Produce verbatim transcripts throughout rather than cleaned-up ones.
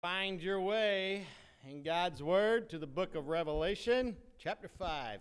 Find your way in God's Word to the book of Revelation, chapter five.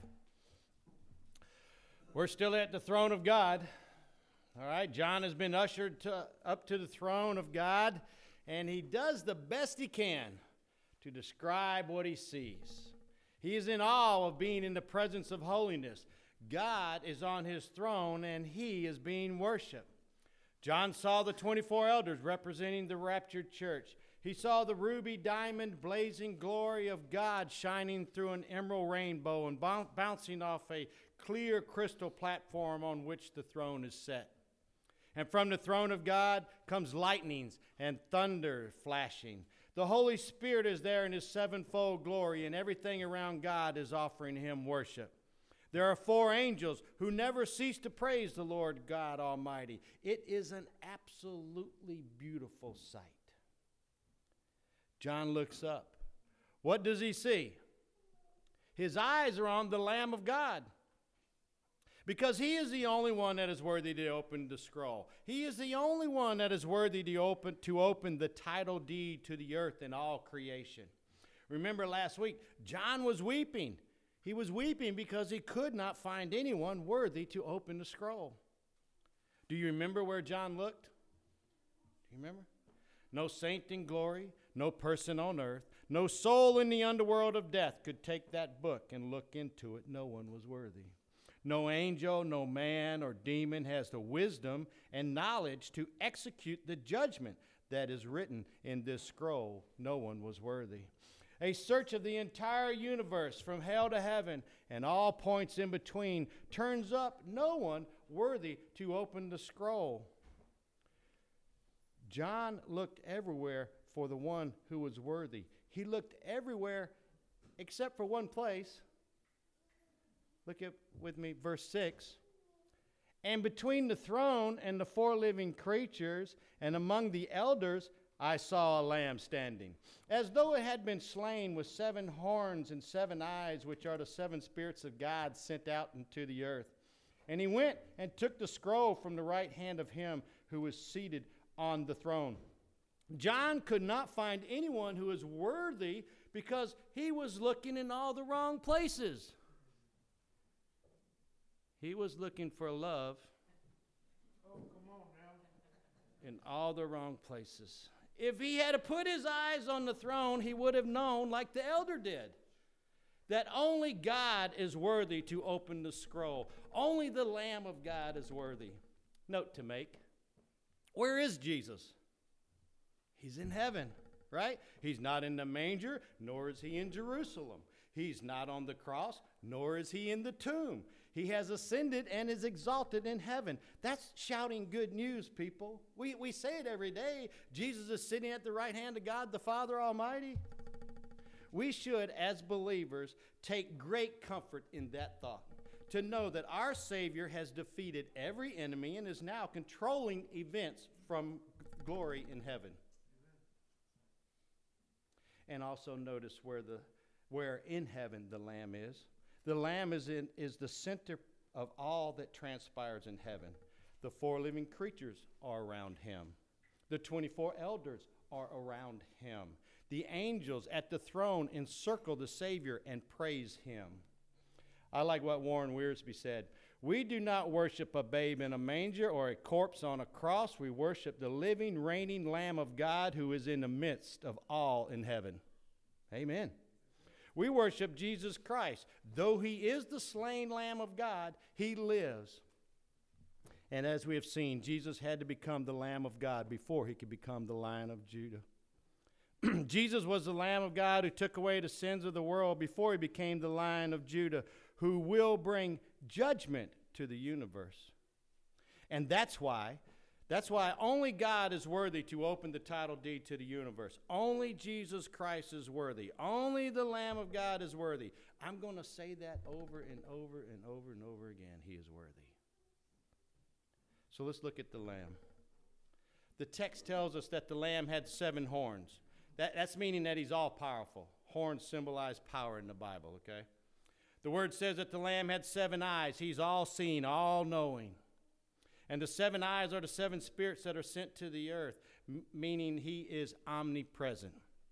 We're still at the throne of God. All right, John has been ushered to, up to the throne of God, and he does the best he can to describe what he sees. He is in awe of being in the presence of holiness. God is on his throne, and he is being worshiped. John saw the twenty-four elders representing the raptured church. He saw the ruby diamond blazing glory of God shining through an emerald rainbow and bouncing off a clear crystal platform on which the throne is set. And from the throne of God comes lightnings and thunder flashing. The Holy Spirit is there in his sevenfold glory, and everything around God is offering him worship. There are four angels who never cease to praise the Lord God Almighty. It is an absolutely beautiful sight. John looks up. What does he see? His eyes are on the Lamb of God, because he is the only one that is worthy to open the scroll. He is the only one that is worthy to open, to open the title deed to the earth and all creation. Remember last week, John was weeping. He was weeping because he could not find anyone worthy to open the scroll. Do you remember where John looked? Do you remember? No saint in glory, no person on earth, no soul in the underworld of death could take that book and look into it. No one was worthy. No angel, no man or demon has the wisdom and knowledge to execute the judgment that is written in this scroll. No one was worthy. A search of the entire universe from hell to heaven and all points in between turns up no one worthy to open the scroll. John looked everywhere for the one who was worthy. He looked everywhere except for one place. Look at with me, verse six. And between the throne and the four living creatures and among the elders, I saw a lamb standing, as though it had been slain, with seven horns and seven eyes, which are the seven spirits of God sent out into the earth. And he went and took the scroll from the right hand of him who was seated on the throne. John could not find anyone who was worthy because he was looking in all the wrong places. He was looking for love oh, come on now. in all the wrong places. If he had put his eyes on the throne, he would have known, like the elder did, that only God is worthy to open the scroll. Only the Lamb of God is worthy. Note to make. Where is Jesus? He's in heaven, right? He's not in the manger, nor is he in Jerusalem. He's not on the cross, nor is he in the tomb. He has ascended and is exalted in heaven. That's shouting good news, people. We, we say it every day. Jesus is sitting at the right hand of God, the Father Almighty. We should, as believers, take great comfort in that thought, to know that our Savior has defeated every enemy and is now controlling events from glory in heaven. And also notice where the where in heaven the Lamb is. The Lamb is in is the center of all that transpires in heaven. The four living creatures are around him. The twenty-four elders are around him. The angels at the throne encircle the Savior and praise him. I like what Warren Wiersbe said. We do not worship a babe in a manger or a corpse on a cross. We worship the living, reigning Lamb of God who is in the midst of all in heaven. Amen. We worship Jesus Christ. Though he is the slain Lamb of God, he lives. And as we have seen, Jesus had to become the Lamb of God before he could become the Lion of Judah. Jesus was the Lamb of God who took away the sins of the world before he became the Lion of Judah, who will bring judgment to the universe. And that's why, that's why only God is worthy to open the title deed to the universe. Only Jesus Christ is worthy. Only the Lamb of God is worthy. I'm going to say that over and over and over and over again. He is worthy. So let's look at the Lamb. The text tells us that the Lamb had seven horns. That, that's meaning that he's all powerful. Horns symbolize power in the Bible, okay? The word says that the Lamb had seven eyes. He's all seeing, all knowing. And the seven eyes are the seven spirits that are sent to the earth, m- meaning he is omnipresent.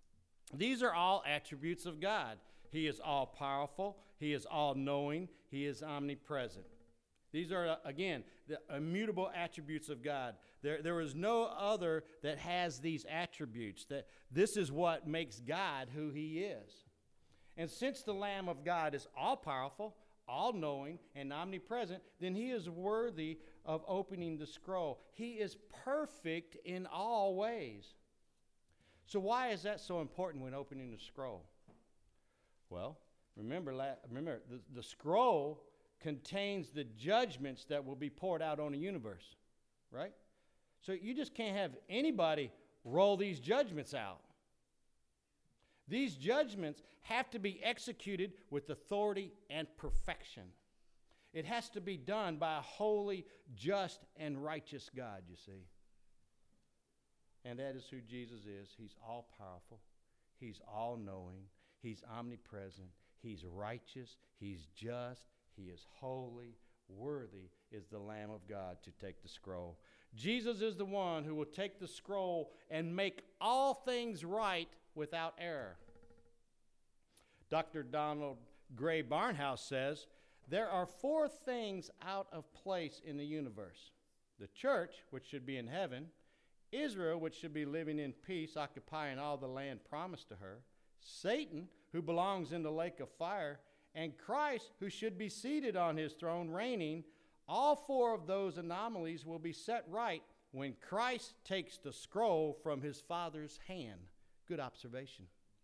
These are all attributes of God. He is all-powerful. He is all-knowing. He is omnipresent. These are, again, the immutable attributes of God. There, there is no other that has these attributes. That this is what makes God who he is. And since the Lamb of God is all-powerful, all-knowing, and omnipresent, then he is worthy of opening the scroll. He is perfect in all ways. So why is that so important when opening the scroll? Well, remember, remember the, the scroll contains the judgments that will be poured out on the universe, right? So you just can't have anybody roll these judgments out. These judgments have to be executed with authority and perfection. It has to be done by a holy, just, and righteous God, you see. And that is who Jesus is. He's all-powerful. He's all-knowing. He's omnipresent. He's righteous. He's just. He is holy. Worthy is the Lamb of God to take the scroll. Jesus is the one who will take the scroll and make all things right without error. Doctor Donald Gray Barnhouse says, there are four things out of place in the universe. The church, which should be in heaven, Israel, which should be living in peace, occupying all the land promised to her, Satan, who belongs in the lake of fire, and Christ, who should be seated on his throne reigning. All four of those anomalies will be set right when Christ takes the scroll from his Father's hand. Good observation.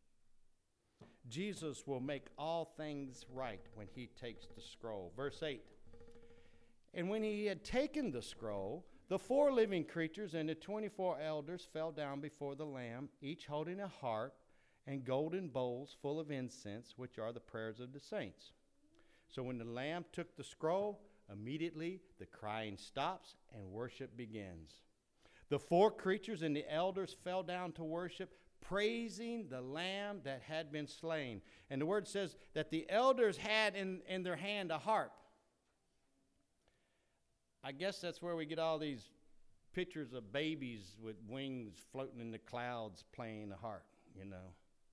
Jesus will make all things right when he takes the scroll. Verse eight. And when he had taken the scroll, the four living creatures and the twenty-four elders fell down before the Lamb, each holding a harp and golden bowls full of incense, which are the prayers of the saints. So when the Lamb took the scroll, immediately the crying stops and worship begins. The four creatures and the elders fell down to worship, praising the Lamb that had been slain. And the word says that the elders had in, in their hand a harp. I guess that's where we get all these pictures of babies with wings floating in the clouds playing the harp, you know.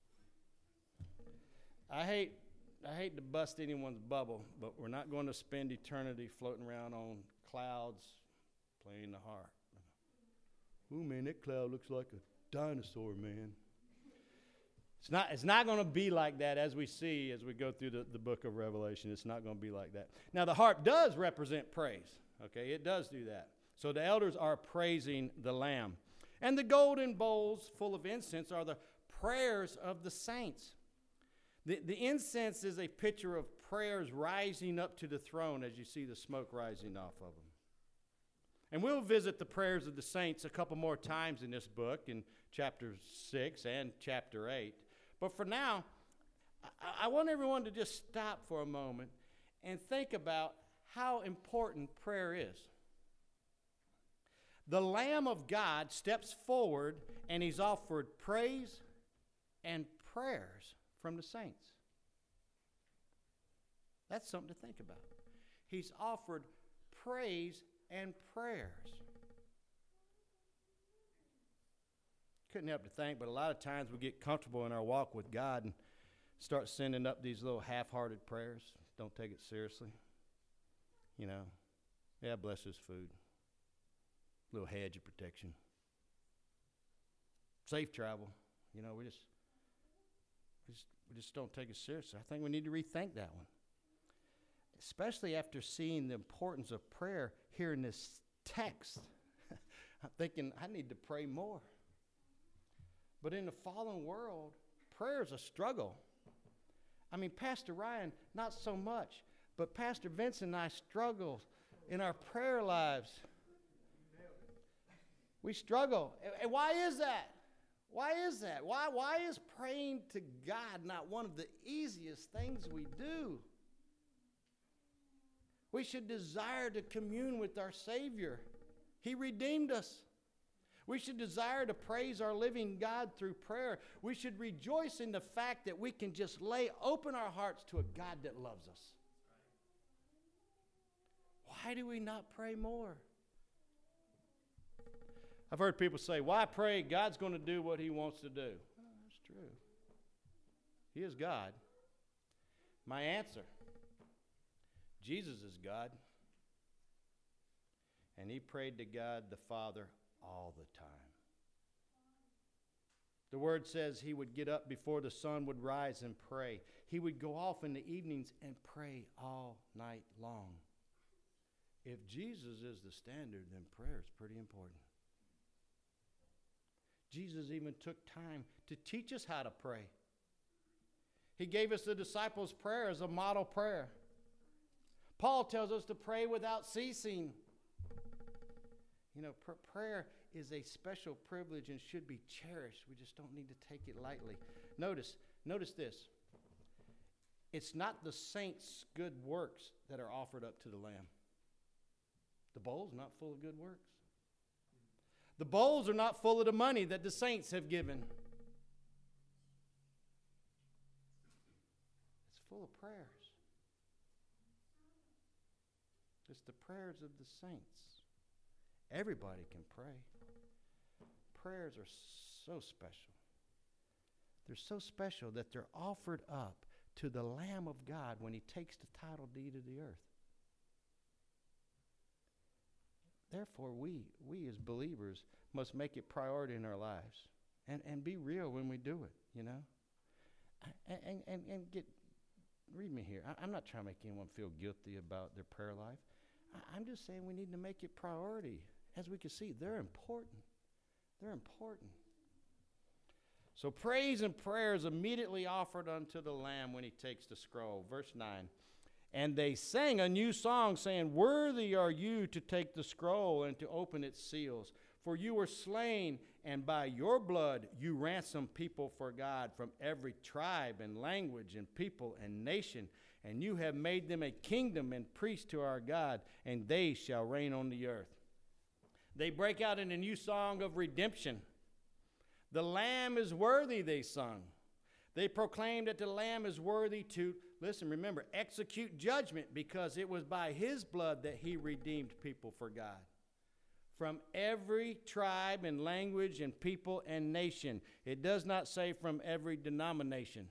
I hate I hate to bust anyone's bubble, but we're not going to spend eternity floating around on clouds playing the harp. Ooh, man, that cloud looks like a dinosaur, man. It's not, it's not going to be like that as we see, as we go through the, the book of Revelation. It's not going to be like that. Now, the harp does represent praise. Okay, it does do that. So the elders are praising the Lamb. And the golden bowls full of incense are the prayers of the saints. The, the incense is a picture of prayers rising up to the throne as you see the smoke rising off of them. And we'll visit the prayers of the saints a couple more times in this book, in chapter six and chapter eight. But for now, I, I want everyone to just stop for a moment and think about how important prayer is. The Lamb of God steps forward and he's offered praise and prayers from the saints. That's something to think about. He's offered praise and prayers. Couldn't help to think, but a lot of times we get comfortable in our walk with God and start sending up these little half-hearted prayers. Don't take it seriously. You know, yeah, bless his food. Little hedge of protection. Safe travel. You know, we just, we just, we just don't take it seriously. I think we need to rethink that one. Especially after seeing the importance of prayer here in this text. I'm thinking, I need to pray more. But in the fallen world, prayer is a struggle. I mean, Pastor Ryan, not so much. But Pastor Vincent and I struggle in our prayer lives. We struggle. And why is that? Why is that? Why, why is praying to God not one of the easiest things we do? We should desire to commune with our Savior. He redeemed us. We should desire to praise our living God through prayer. We should rejoice in the fact that we can just lay open our hearts to a God that loves us. Why do we not pray more? I've heard people say, why pray? God's going to do what he wants to do. Well, that's true. He is God. My answer, Jesus is God. And he prayed to God the Father all the time. The word says he would get up before the sun would rise and pray. He would go off in the evenings and pray all night long. If Jesus is the standard, then prayer is pretty important. Jesus even took time to teach us how to pray. He gave us the disciples' prayer as a model prayer. Paul tells us to pray without ceasing. You know, pr- prayer is a special privilege and should be cherished. We just don't need to take it lightly. Notice, notice this. It's not the saints' good works that are offered up to the Lamb. The bowl's not full of good works. The bowls are not full of the money that the saints have given. It's full of prayers. It's the prayers of the saints. Everybody can pray. Prayers are so special. They're so special that they're offered up to the Lamb of God when he takes the title deed of the earth. Therefore, we, we as believers must make it priority in our lives and, and be real when we do it, you know. And, and, and get, read me here. I, I'm not trying to make anyone feel guilty about their prayer life. I, I'm just saying we need to make it priority. As we can see, they're important. They're important. So praise and prayer is immediately offered unto the Lamb when he takes the scroll. Verse nine. And they sang a new song, saying, Worthy are you to take the scroll and to open its seals. For you were slain, and by your blood you ransomed people for God from every tribe and language and people and nation. And you have made them a kingdom and priests to our God, and they shall reign on the earth. They break out in a new song of redemption. The Lamb is worthy, they sung. They proclaimed that the Lamb is worthy to, listen, remember, execute judgment, because it was by his blood that he redeemed people for God. From every tribe and language and people and nation. It does not say from every denomination.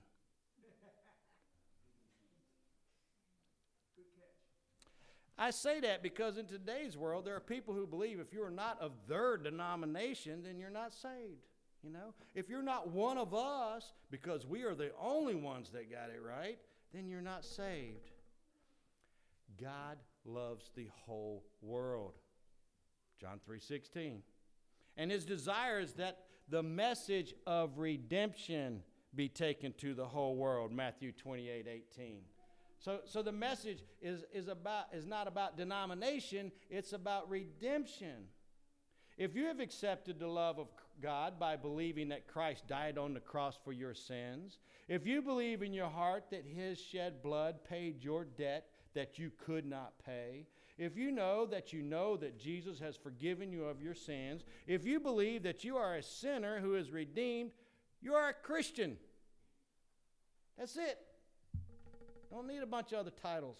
I say that because in today's world, there are people who believe if you are not of their denomination, then you're not saved. You know, if you're not one of us, because we are the only ones that got it right, then you're not saved. God loves the whole world. John three sixteen. And his desire is that the message of redemption be taken to the whole world. Matthew twenty-eight eighteen. So, so the message is, is, about, is not about denomination, it's about redemption. If you have accepted the love of God by believing that Christ died on the cross for your sins, if you believe in your heart that his shed blood paid your debt that you could not pay, if you know that you know that Jesus has forgiven you of your sins, if you believe that you are a sinner who is redeemed, you are a Christian. That's it. Don't need a bunch of other titles.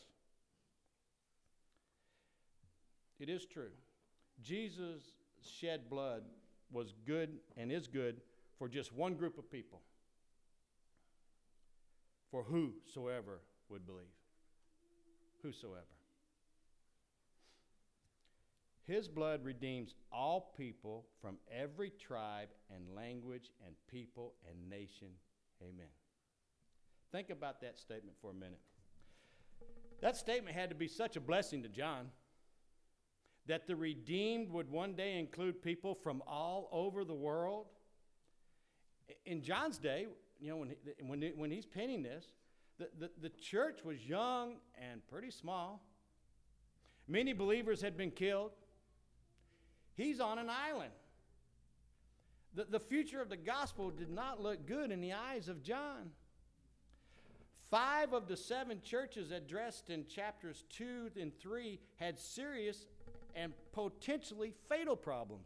It is true. Jesus' shed blood was good and is good for just one group of people. For whosoever would believe. Whosoever. His blood redeems all people from every tribe and language and people and nation. Amen. Think about that statement for a minute. That statement had to be such a blessing to John that the redeemed would one day include people from all over the world. In John's day, you know, when, he, when, he, when he's penning this, the, the, the church was young and pretty small. Many believers had been killed. He's on an island. The, the future of the gospel did not look good in the eyes of John. Five of the seven churches addressed in chapters two and three had serious and potentially fatal problems.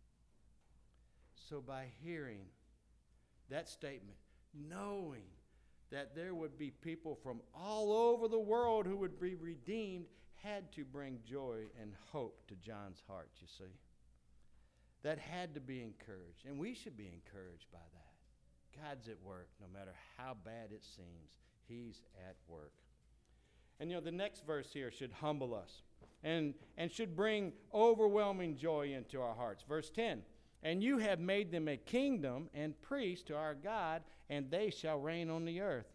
So by hearing that statement, knowing that there would be people from all over the world who would be redeemed, had to bring joy and hope to John's heart, you see. That had to be encouraged, and we should be encouraged by that. God's at work no matter how bad it seems. He's at work. And you know, the next verse here should humble us and, and should bring overwhelming joy into our hearts. Verse ten, and you have made them a kingdom and priests to our God, and they shall reign on the earth.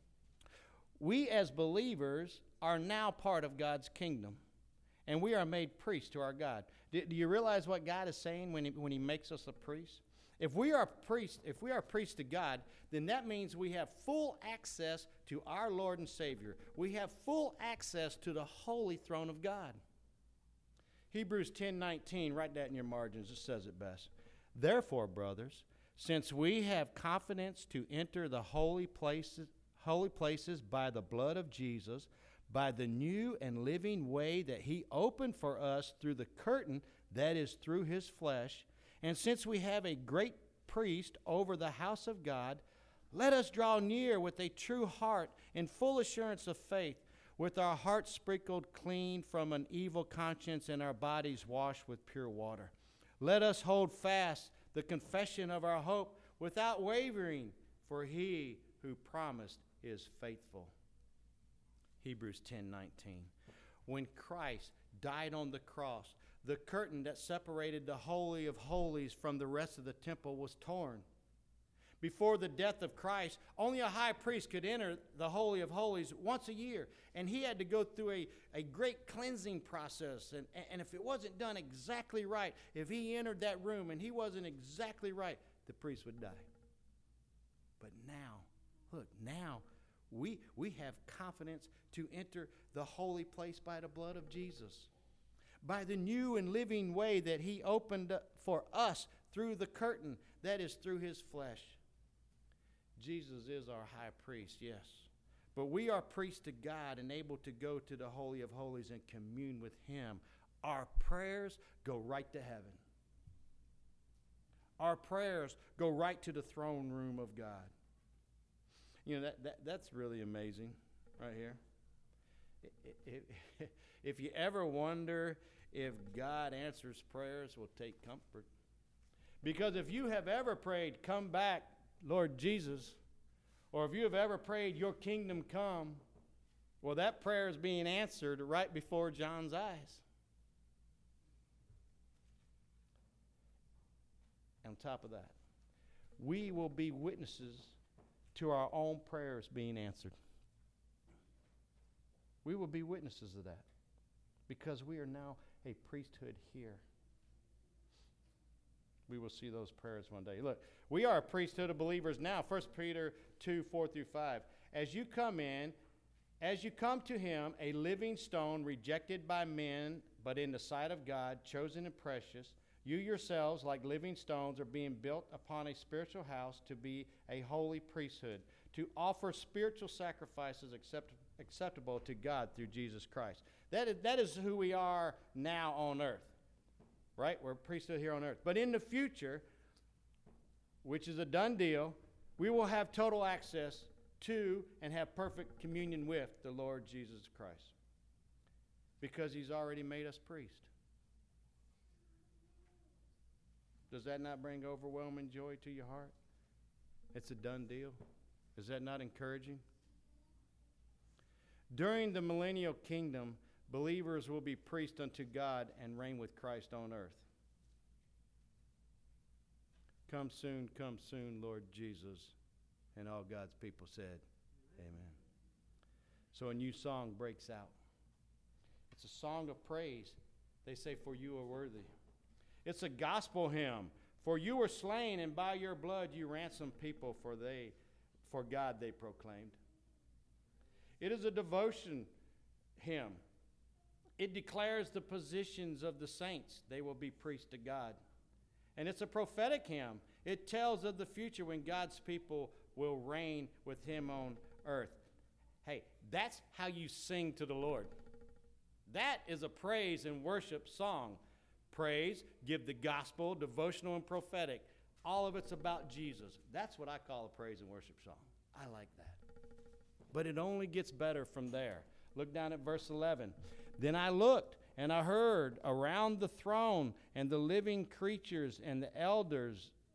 We as believers are now part of God's kingdom, and we are made priests to our God. Do, do you realize what God is saying when he, when he makes us a priest? If we are priests, if we are priests to God, then that means we have full access to our Lord and Savior. We have full access to the holy throne of God. Hebrews ten nineteen, write that in your margins. It says it best. Therefore, brothers, since we have confidence to enter the holy places, holy places by the blood of Jesus, by the new and living way that he opened for us through the curtain that is through his flesh, and since we have a great priest over the house of God, let us draw near with a true heart in full assurance of faith, with our hearts sprinkled clean from an evil conscience and our bodies washed with pure water. Let us hold fast the confession of our hope without wavering, for he who promised is faithful. Hebrews ten nineteen. When Christ died on the cross, the curtain that separated the Holy of Holies from the rest of the temple was torn. Before the death of Christ, only a high priest could enter the Holy of Holies once a year, and he had to go through a, a great cleansing process. And, and if it wasn't done exactly right, if he entered that room and he wasn't exactly right, the priest would die. But now, look, now we, we have confidence to enter the holy place by the blood of Jesus, by the new and living way that he opened up for us through the curtain that is through his flesh. Jesus is our high priest, yes. But we are priests to God and able to go to the Holy of Holies and commune with him. Our prayers go right to heaven. Our prayers go right to the throne room of God. You know, that, that that's really amazing right here. If, if you ever wonder if God answers prayers, well, take comfort. Because if you have ever prayed, come back, Lord Jesus, or if you have ever prayed, your kingdom come, well, that prayer is being answered right before John's eyes. On top of that, we will be witnesses to our own prayers being answered. We will be witnesses of that because we are now a priesthood here. We will see those prayers one day. Look, we are a priesthood of believers now. First Peter two, four through five. As you come in, as you come to him, a living stone rejected by men, but in the sight of God, chosen and precious, you yourselves, like living stones, are being built upon a spiritual house to be a holy priesthood, to offer spiritual sacrifices accept, acceptable to God through Jesus Christ. That is, that is who we are now on earth. Right? We're a priesthood here on earth. But in the future, which is a done deal, we will have total access to and have perfect communion with the Lord Jesus Christ. Because he's already made us priests. Does that not bring overwhelming joy to your heart? It's a done deal. Is that not encouraging? During the millennial kingdom, believers will be priests unto God and reign with Christ on earth. Come soon, come soon, Lord Jesus. And all God's people said, amen. So a new song breaks out. It's a song of praise. They say, for you are worthy. It's a gospel hymn. For you were slain, and by your blood you ransomed people, for they, for God they proclaimed. It is a devotion hymn. It declares the positions of the saints. They will be priests to God. And it's a prophetic hymn. It tells of the future when God's people will reign with him on earth. Hey, that's how you sing to the Lord. That is a praise and worship song. Praise, give the gospel, devotional and prophetic. All of it's about Jesus. That's what I call a praise and worship song. I like that. But it only gets better from there. Look down at verse eleven. Then I looked, and I heard around the throne and the living creatures and the elders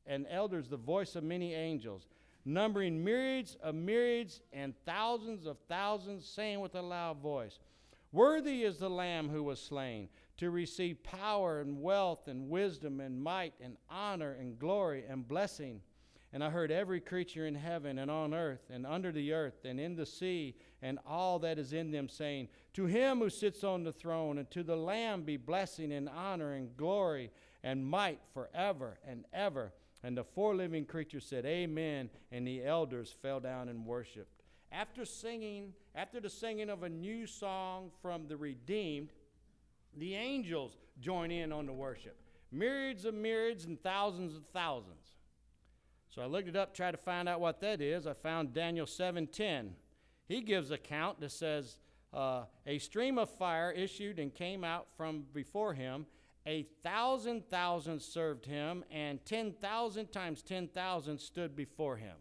and elders the voice of many angels, numbering myriads of myriads and thousands of thousands, saying with a loud voice, Worthy is the Lamb who was slain, to receive power and wealth and wisdom and might and honor and glory and blessing. And I heard every creature in heaven and on earth and under the earth and in the sea and all that is in them, saying, To him who sits on the throne and to the Lamb be blessing and honor and glory and might forever and ever. And the four living creatures said, Amen. And the elders fell down and worshiped. After singing, after the singing of a new song from the redeemed, the angels join in on the worship. Myriads of myriads and thousands of thousands. So I looked it up, tried to find out what that is. I found Daniel seven ten. He gives a count that says, uh, a stream of fire issued and came out from before him. A thousand thousand served him, and ten thousand times ten thousand stood before him.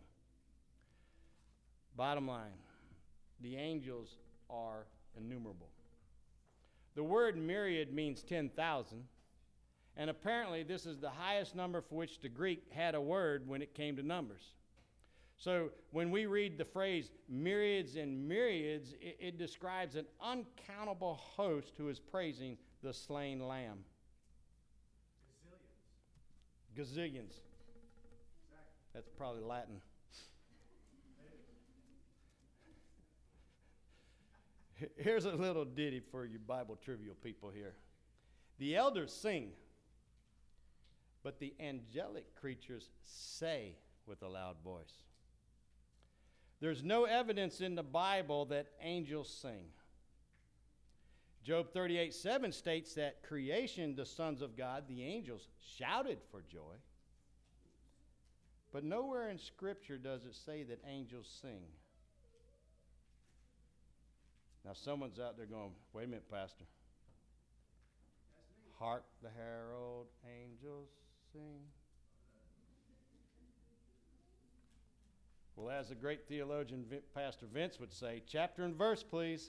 Bottom line, the angels are innumerable. The word myriad means ten thousand, and apparently this is the highest number for which the Greek had a word when it came to numbers. So when we read the phrase myriads and myriads, it, it describes an uncountable host who is praising the slain lamb. Gazillions. Gazillions. Exactly. That's probably Latin. Here's a little ditty for you Bible trivial people here. The elders sing, but the angelic creatures say with a loud voice. There's no evidence in the Bible that angels sing. Job thirty-eight seven states that creation, the sons of God, the angels, shouted for joy. But nowhere in Scripture does it say that angels sing. Now someone's out there going, wait a minute, Pastor. Hark the herald angels sing. Well, as the great theologian Pastor Vince would say, chapter and verse, please.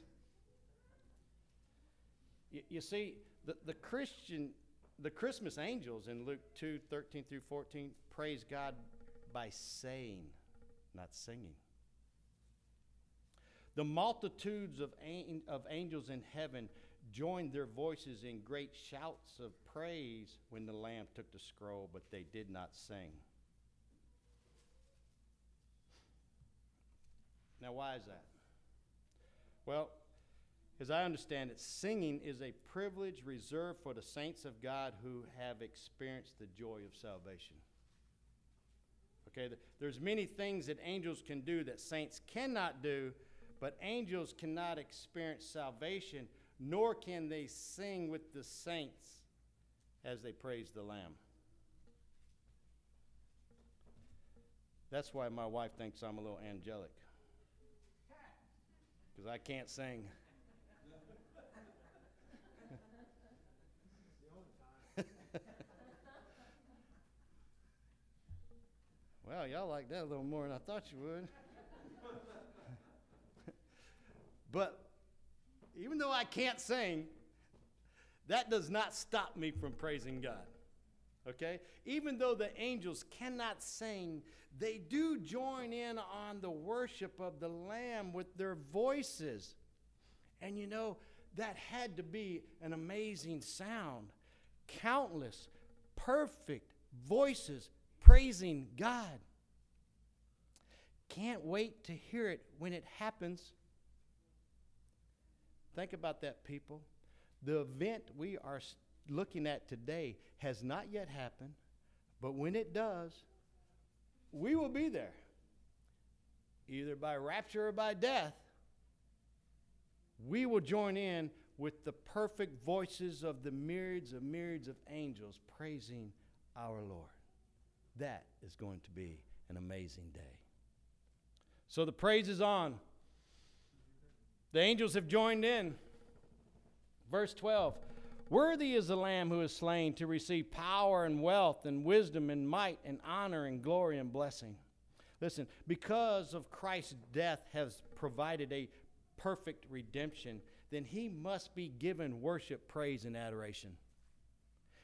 You, you see, the, the Christian, the Christmas angels in Luke two thirteen through fourteen praise God by saying, not singing. The multitudes of, an, of angels in heaven joined their voices in great shouts of praise when the Lamb took the scroll, but they did not sing. Now, why is that? Well, as I understand it, singing is a privilege reserved for the saints of God who have experienced the joy of salvation. Okay, there's many things that angels can do that saints cannot do, but angels cannot experience salvation, nor can they sing with the saints as they praise the Lamb. That's why my wife thinks I'm a little angelic, because I can't sing. Well, y'all like that a little more than I thought you would. But even though I can't sing, that does not stop me from praising God. Okay? Even though the angels cannot sing, they do join in on the worship of the Lamb with their voices. And you know, that had to be an amazing sound. Countless, perfect voices praising God. Can't wait to hear it when it happens. Think about that, people. The event we are looking at today has not yet happened, but when it does, we will be there, either by rapture or by death. We will join in with the perfect voices of the myriads of myriads of angels praising our Lord. That is going to be an amazing day. So the praise is on. The angels have joined in. Verse twelve, worthy is the Lamb who is slain to receive power and wealth and wisdom and might and honor and glory and blessing. Listen, because of Christ's death has provided a perfect redemption, then he must be given worship, praise, and adoration.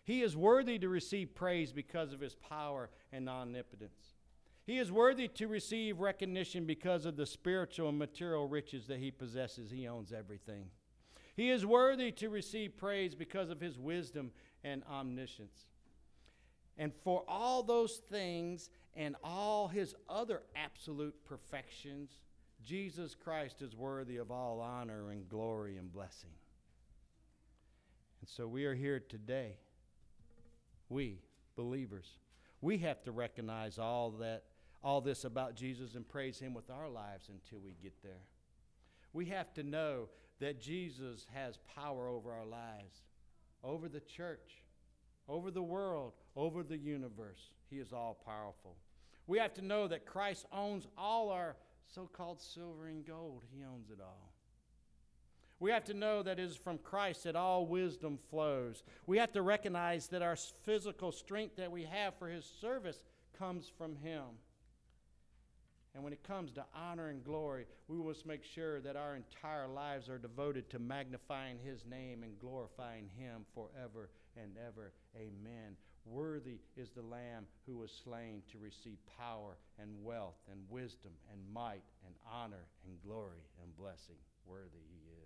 He is worthy to receive praise because of his power and omnipotence. He is worthy to receive recognition because of the spiritual and material riches that he possesses. He owns everything. He is worthy to receive praise because of his wisdom and omniscience. And for all those things and all his other absolute perfections, Jesus Christ is worthy of all honor and glory and blessing. And so we are here today. We, believers, we have to recognize all that, all this about Jesus and praise him with our lives until we get there. We have to know that Jesus has power over our lives, over the church, over the world, over the universe. He is all powerful. We have to know that Christ owns all our so-called silver and gold. He owns it all. We have to know that it is from Christ that all wisdom flows. We have to recognize that our physical strength that we have for his service comes from him. And when it comes to honor and glory, we must make sure that our entire lives are devoted to magnifying his name and glorifying him forever and ever. Amen. Worthy is the Lamb who was slain to receive power and wealth and wisdom and might and honor and glory and blessing. Worthy he is.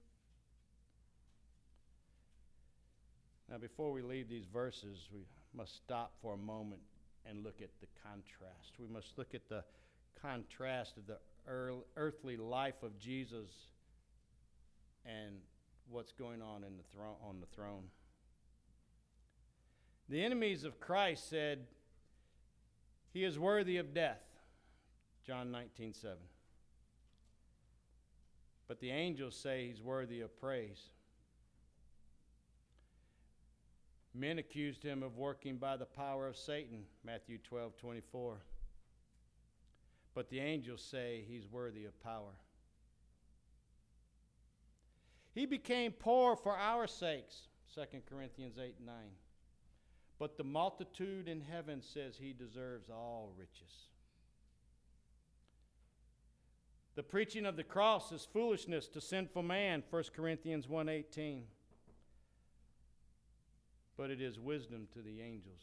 Now, before we leave these verses, we must stop for a moment and look at the contrast. We must look at the contrast of the earthly life of Jesus and what's going on in the throne, on the throne. The enemies of Christ said, he is worthy of death, John nineteen seven. But the angels say he's worthy of praise. Men accused him of working by the power of Satan, Matthew twelve twenty-four. But the angels say he's worthy of power. He became poor for our sakes, Second Corinthians eight and nine. But the multitude in heaven says he deserves all riches. The preaching of the cross is foolishness to sinful man, First Corinthians one eighteen. But it is wisdom to the angels.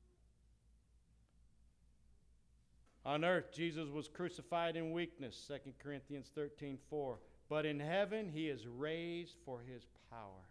On earth, Jesus was crucified in weakness, Second Corinthians thirteen four. But in heaven, he is raised for his power.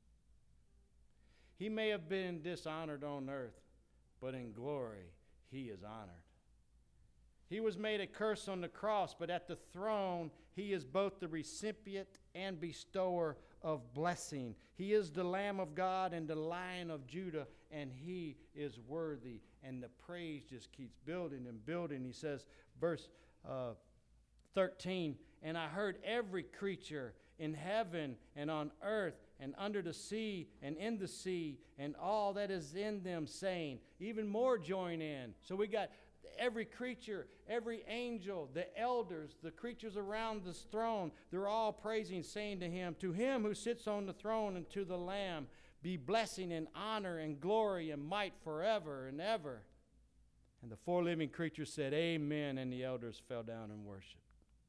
He may have been dishonored on earth, but in glory, he is honored. He was made a curse on the cross, but at the throne, he is both the recipient and bestower of blessing. He is the Lamb of God and the Lion of Judah, and he is worthy. And the praise just keeps building and building. He says, verse uh, thirteen, and I heard every creature in heaven and on earth and under the sea and in the sea and all that is in them saying, even more join in. So we got every creature, every angel, the elders, the creatures around this throne, they're all praising, saying to him, to him who sits on the throne and to the Lamb, be blessing and honor and glory and might forever and ever. And the four living creatures said, amen, and the elders fell down and worshiped.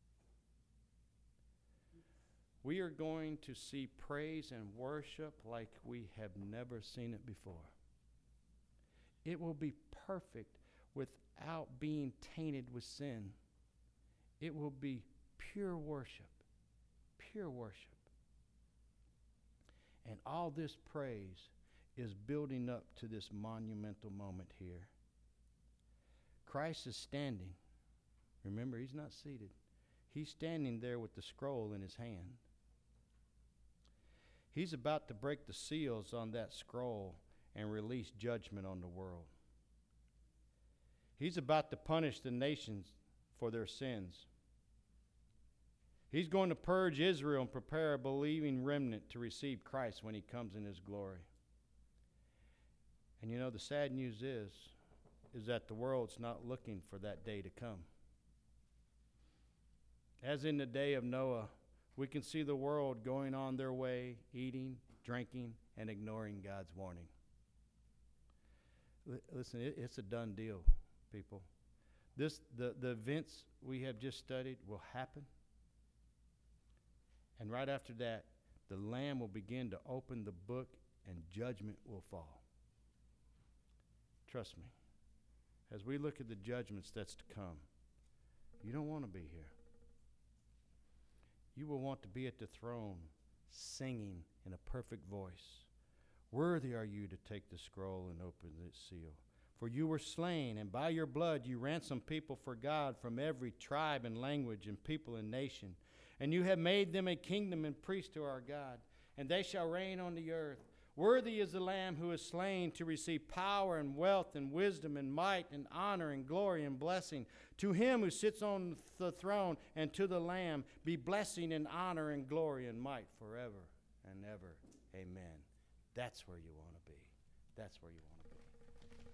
We are going to see praise and worship like we have never seen it before. It will be perfect without being tainted with sin. It will be pure worship, pure worship. And all this praise is building up to this monumental moment here. Christ is standing. Remember, he's not seated. He's standing there with the scroll in his hand. He's about to break the seals on that scroll and release judgment on the world. He's about to punish the nations for their sins. He's going to purge Israel and prepare a believing remnant to receive Christ when he comes in his glory. And you know, the sad news is, is that the world's not looking for that day to come. As in the day of Noah, we can see the world going on their way, eating, drinking, and ignoring God's warning. L- listen, it, it's a done deal, people. This, the, the events we have just studied will happen. And right after that, the Lamb will begin to open the book and judgment will fall. Trust me. As we look at the judgments that's to come, you don't want to be here. You will want to be at the throne singing in a perfect voice. Worthy are you to take the scroll and open its seal. For you were slain, and by your blood you ransomed people for God from every tribe and language and people and nation. And you have made them a kingdom and priests to our God, and they shall reign on the earth. Worthy is the Lamb who is slain to receive power and wealth and wisdom and might and honor and glory and blessing. To him who sits on the throne and to the Lamb be blessing and honor and glory and might forever and ever. Amen. That's where you want to be. That's where you want to be.